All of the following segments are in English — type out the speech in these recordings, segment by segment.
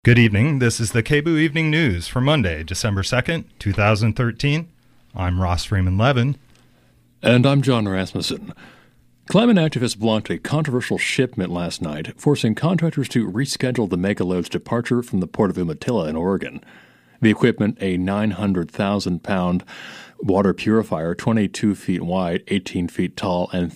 Good evening. This is the KBOO Evening News for Monday, December 2nd, 2013. I'm Ross Freeman Levin. And I'm John Rasmussen. Climate activists blocked a controversial shipment last night, forcing contractors to reschedule the megaload's departure from the port of Umatilla in Oregon. The equipment, a 900,000-pound water purifier 22 feet wide, 18 feet tall, and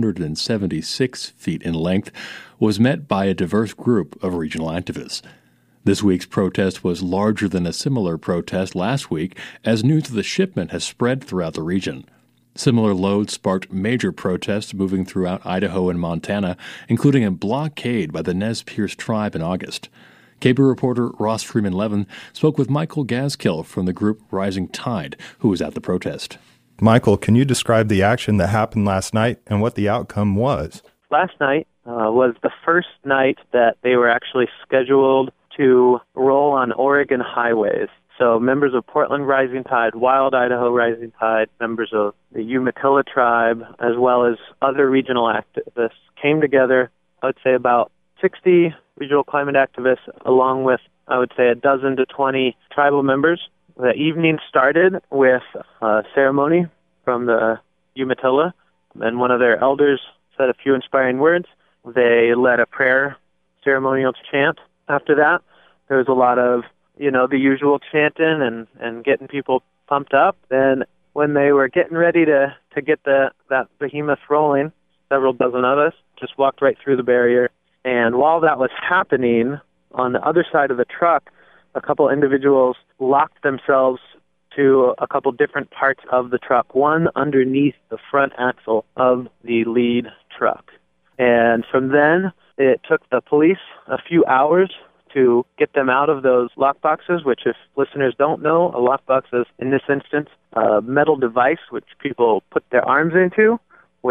376 feet in length, was met by a diverse group of regional activists. This week's protest was larger than a similar protest last week, as news of the shipment has spread throughout the region. Similar loads sparked major protests moving throughout Idaho and Montana, including a blockade by the Nez Perce tribe in August. KBOO reporter Ross Freeman Levin spoke with Michael Gaskill from the group Rising Tide, who was at the protest. Michael, can you describe the action that happened last night and what the outcome was? Last night was the first night that they were actually scheduled to roll on Oregon highways. So members of Portland Rising Tide, Wild Idaho Rising Tide, members of the Umatilla tribe, as well as other regional activists came together. I would say about 60 regional climate activists, along with, I would say, a dozen to 20 tribal members. The evening started with a ceremony from the Umatilla, and one of their elders said a few inspiring words. They led a prayer ceremonial chant. After that, there was a lot of, the usual chanting and getting people pumped up. Then when they were getting ready to get that behemoth rolling, several dozen of us just walked right through the barrier. And while that was happening, on the other side of the truck, a couple individuals locked themselves to a couple different parts of the truck, one underneath the front axle of the lead truck. And from then, it took the police a few hours to get them out of those lockboxes, which, if listeners don't know, a lockbox is, in this instance, a metal device which people put their arms into,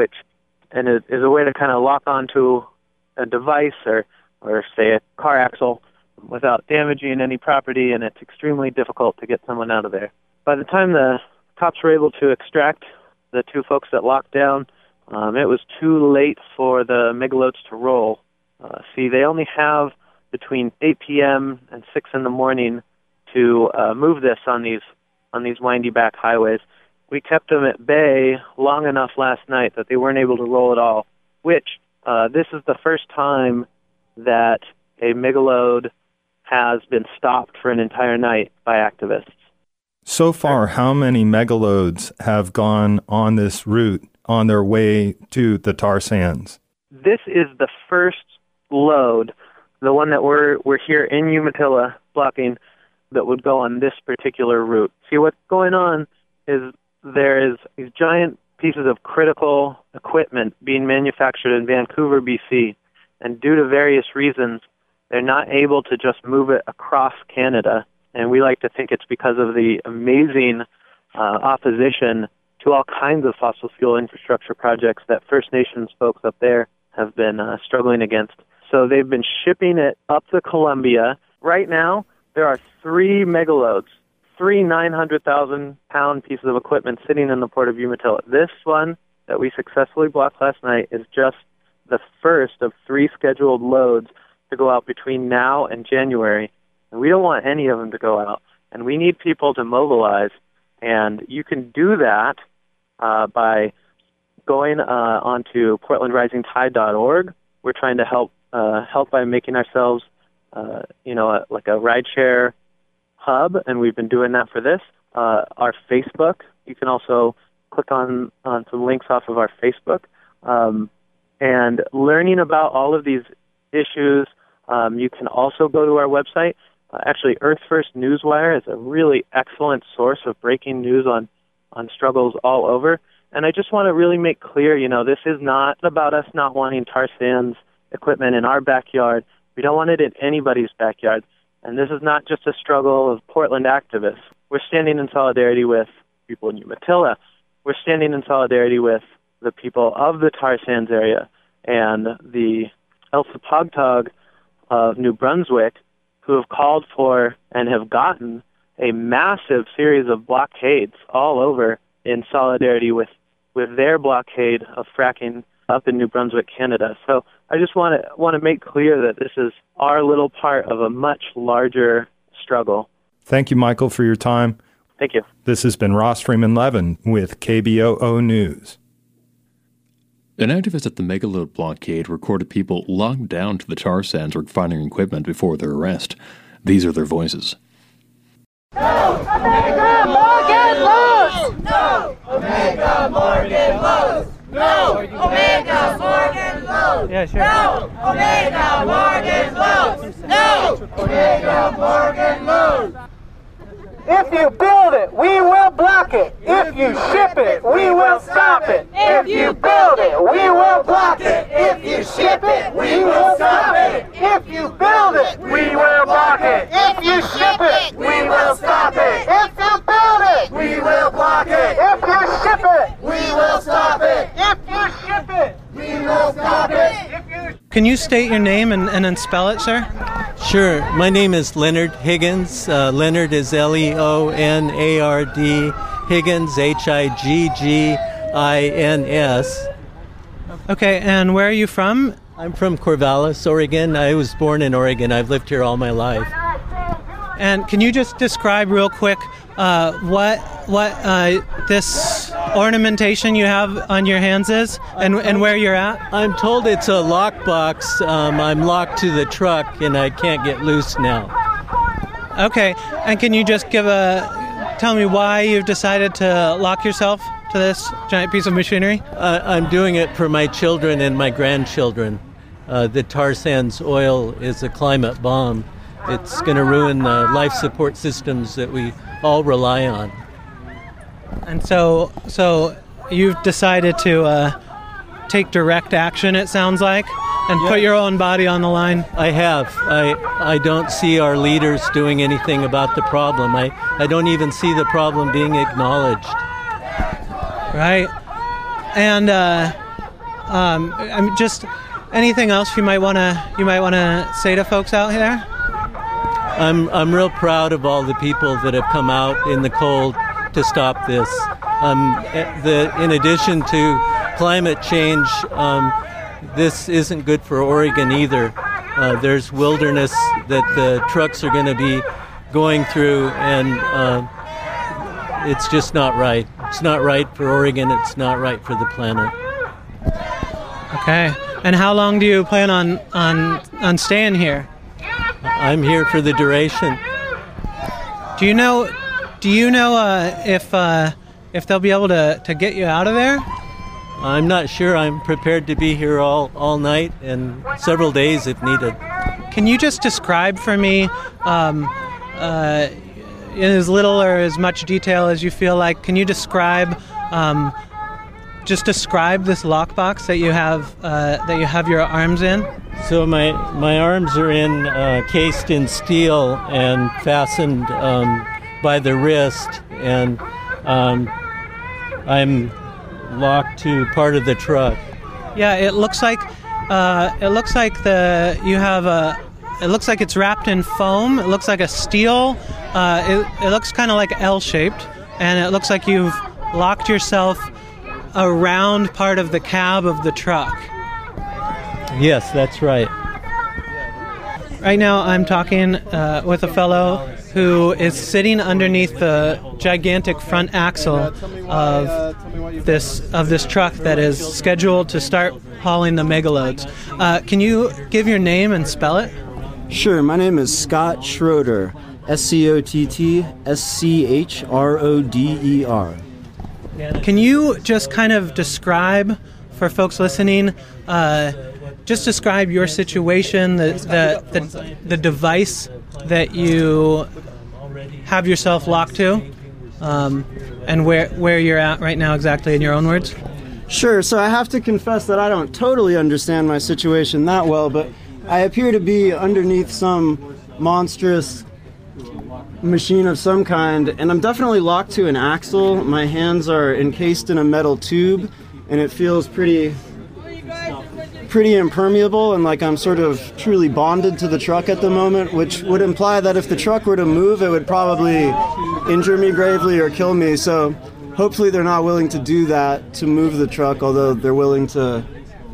and it is a way to kind of lock onto a device or say, a car axle without damaging any property, and it's extremely difficult to get someone out of there. By the time the cops were able to extract the two folks that locked down, it was too late for the megaloads to roll. They only have between 8 p.m. and 6 in the morning to move this on these windy back highways. We kept them at bay long enough last night that they weren't able to roll at all, which this is the first time that a megaload has been stopped for an entire night by activists. So far, how many megaloads have gone on this route on their way to the tar sands? This is the first load, the one that we're here in Umatilla blocking, that would go on this particular route. See, what's going on is there is these giant pieces of critical equipment being manufactured in Vancouver, BC, and due to various reasons, they're not able to just move it across Canada. And we like to think it's because of the amazing opposition to all kinds of fossil fuel infrastructure projects that First Nations folks up there have been struggling against. So they've been shipping it up the Columbia. Right now, there are 3 megaloads, 3 900,000-pound pieces of equipment sitting in the port of Umatilla. This one that we successfully blocked last night is just the first of 3 scheduled loads to go out between now and January. And we don't want any of them to go out. And we need people to mobilize. And you can do that by going onto portlandrisingtide.org. We're trying to help by making ourselves, like a rideshare hub, and we've been doing that for this. Our Facebook, you can also click on some links off of our Facebook. And learning about all of these issues, you can also go to our website. Actually, Earth First Newswire is a really excellent source of breaking news on struggles all over. And I just want to really make clear, this is not about us not wanting tar sands equipment in our backyard. We don't want it in anybody's backyard. And this is not just a struggle of Portland activists. We're standing in solidarity with people in Umatilla. We're standing in solidarity with the people of the tar sands area and the Elsipogtog of New Brunswick, who have called for and have gotten a massive series of blockades all over in solidarity with their blockade of fracking up in New Brunswick, Canada. So I just want to make clear that this is our little part of a much larger struggle. Thank you, Michael, for your time. Thank you. This has been Ross Freeman Levin with KBOO News. An activist at the Megalode blockade recorded people locked down to the tar sands refining equipment before their arrest. These are their voices. No Omega Morgan Loans! No Omega Morgan Loans! No Omega Morgan Loans! Yeah, sure. No Omega Morgan Loans! No Omega Morgan Loans! If you build it, we will block it. If you ship it, we will stop it. If you build it, we will block it. If you ship it, we will stop it. If you build it, we will block it. If you ship it, we will stop it. If you build it, We will block it. if you ship it, We will stop it. if you ship it. We will stop it. Can you state your name and then spell it, sir? Sure. My name is Leonard Higgins. Leonard is Leonard. Higgins, Higgins. Okay, and where are you from? I'm from Corvallis, Oregon. I was born in Oregon. I've lived here all my life. And can you just describe real quick what this ornamentation you have on your hands is and where you're at? I'm told it's a lockbox. I'm locked to the truck and I can't get loose now. Okay, and can you just tell me why you've decided to lock yourself to this giant piece of machinery? I'm doing it for my children and my grandchildren. The tar sands oil is a climate bomb. It's going to ruin the life support systems that we all rely on. And so you've decided to take direct action, it sounds like, and put your own body on the line. I have. I don't see our leaders doing anything about the problem. I don't even see the problem being acknowledged. Right. And I'm just anything else you might want to say to folks out here? I'm real proud of all the people that have come out in the cold to stop this. In addition to climate change, this isn't good for Oregon either. There's wilderness that the trucks are going to be going through, and it's just not right. It's not right for Oregon. It's not right for the planet. Okay. And how long do you plan on staying here? I'm here for the duration. Do you know if they'll be able to get you out of there? I'm not sure. I'm prepared to be here all night and several days if needed. Can you just describe for me, in as little or as much detail as you feel like, can you describe this lockbox that you have your arms in? So my arms are cased in steel and fastened by the wrist, and I'm locked to part of the truck. Yeah, it looks like it's wrapped in foam. It looks like a steel. It looks kind of like L-shaped, and it looks like you've locked yourself around part of the cab of the truck. Yes, that's right. Right now I'm talking with a fellow who is sitting underneath the gigantic front axle of this truck that is scheduled to start hauling the megaloads. Can you give your name and spell it? Sure, my name is Scott Schroeder, SCOTT-SCHRODER. Can you just kind of describe, for folks listening, just describe your situation, the device that you have yourself locked to, and where you're at right now exactly in your own words? Sure, so I have to confess that I don't totally understand my situation that well, but I appear to be underneath some monstrous machine of some kind, and I'm definitely locked to an axle. My hands are encased in a metal tube, and it feels pretty impermeable, and like I'm sort of truly bonded to the truck at the moment, which would imply that if the truck were to move, it would probably injure me gravely or kill me. So hopefully they're not willing to do that to move the truck, although they're willing to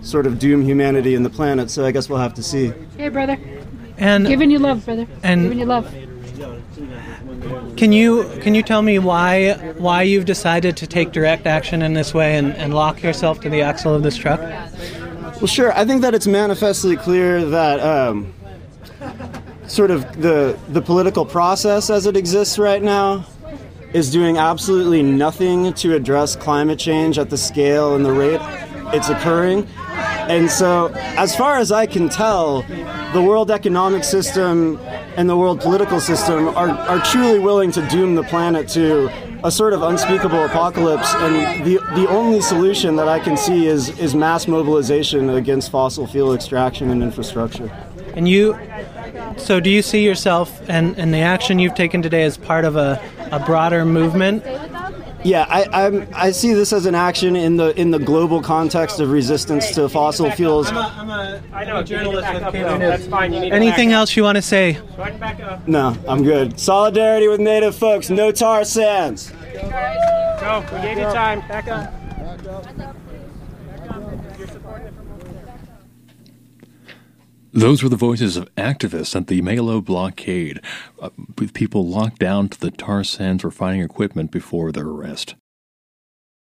sort of doom humanity and the planet. So I guess we'll have to see. Hey, brother. And Giving you love, brother. And giving you love. Can you tell me why you've decided to take direct action in this way and lock yourself to the axle of this truck? Well, sure. I think that it's manifestly clear that sort of the political process as it exists right now is doing absolutely nothing to address climate change at the scale and the rate it's occurring. And so, as far as I can tell, the world economic system and the world political system are truly willing to doom the planet to a sort of unspeakable apocalypse, and the only solution that I can see is mass mobilization against fossil fuel extraction and infrastructure. And so do you see yourself and the action you've taken today as part of a broader movement? Yeah, I see this as an action in the global context of resistance to fossil fuels. I'm a journalist with Cable News. That's fine. Anything else you want to say? No, I'm good. Solidarity with Native folks. No tar sands. Go. We gave you time. Back up. Those were the voices of activists at the Megalo blockade, with people locked down to the tar sands refining equipment before their arrest.